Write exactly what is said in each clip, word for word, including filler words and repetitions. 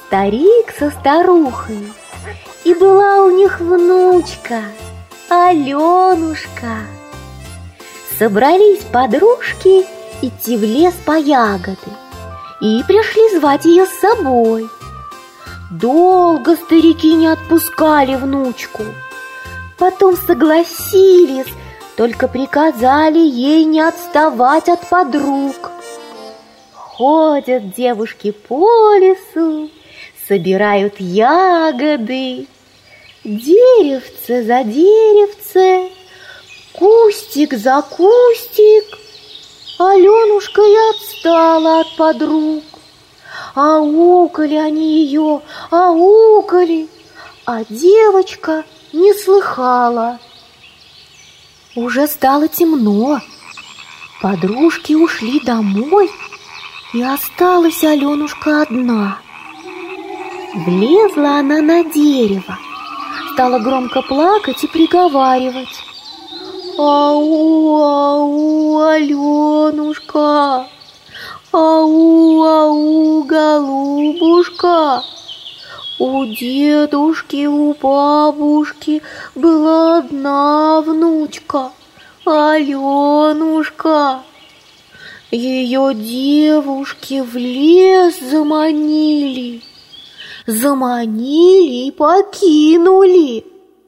старик со старухой, и была у них внучка, Аленушка. Собрались подружки идти в лес по ягоды и пришли звать ее с собой. Долго старики не отпускали внучку, потом согласились, только приказали ей не отставать от подруг. Ходят девушки по лесу, собирают ягоды, деревце за деревце, кустик за кустик. Аленушка и отстала от подруг. Аукали они ее, аукали, а девочка не слыхала. Уже стало темно, подружки ушли домой, и осталась Аленушка одна. Влезла она на дерево, стала громко плакать и приговаривать: «Ау, ау, Аленушка! Ау, ау, голубушка! У дедушки, у бабушки была одна внучка, Аленушка. Ее девушки в лес заманили, заманили и покинули».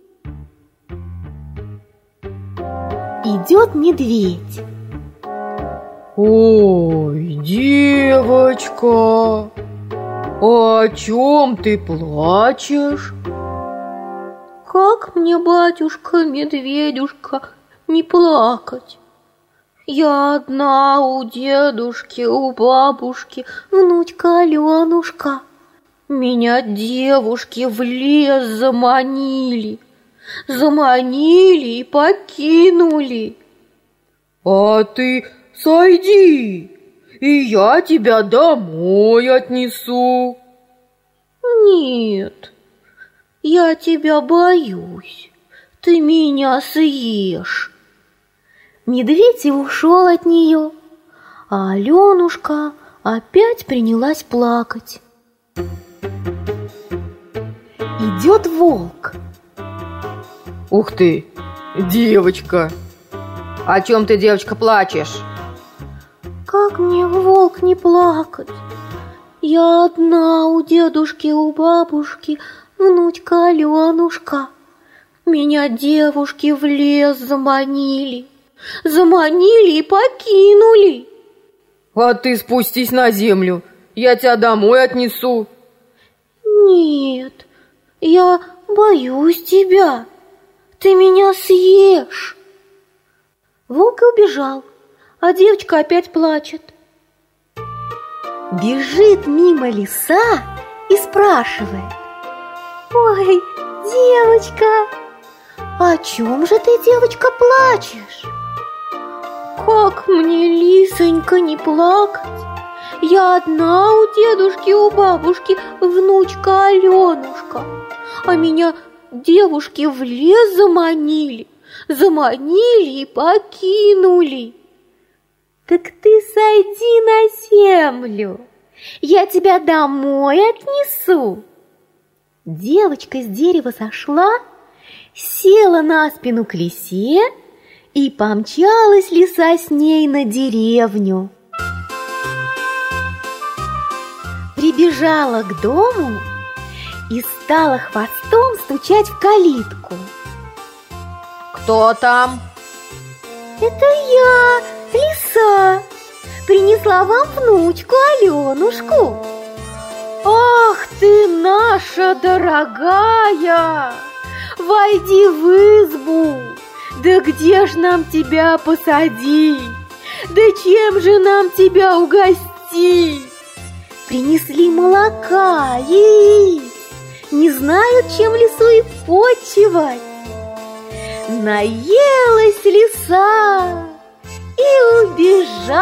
Идет медведь. «Ой, девочка, о чем ты плачешь?» «Как мне, батюшка-медведюшка, не плакать? Я одна у дедушки, у бабушки, внучка Аленушка. Меня девушки в лес заманили, заманили и покинули». «А ты сойди, и я тебя домой отнесу». «Нет, я тебя боюсь, ты меня съешь». Медведь и ушел от нее, а Аленушка опять принялась плакать. Идет волк. «Ух ты, девочка! О чем ты, девочка, плачешь?» «Как мне, волк, не плакать? Я одна у дедушки, у бабушки, внучка Аленушка. Меня девушки в лес заманили, заманили и покинули». «А ты спустись на землю, я тебя домой отнесу». «Нет, я боюсь тебя, ты меня съешь». Волк и убежал, а девочка опять плачет. Бежит мимо леса и спрашивает: «Ой, девочка, о чем же ты, девочка, плачешь?» «Как мне, лисонька, не плакать? Я одна у дедушки, у бабушки, внучка Аленушка, а меня девушки в лес заманили, заманили и покинули». «Так ты сойди на землю, я тебя домой отнесу». Девочка с дерева сошла, села на спину к лисе и помчалась лиса с ней на деревню. Прибежала к дому и стала хвостом стучать в калитку. «Кто там?» «Это я, лиса, принесла вам внучку Аленушку». «Ах ты, наша дорогая, войди в избу, да где ж нам тебя посадить, да чем же нам тебя угостить?» Принесли молока, яиц, не знают, чем лису и почивать. Наелась лиса и убежала.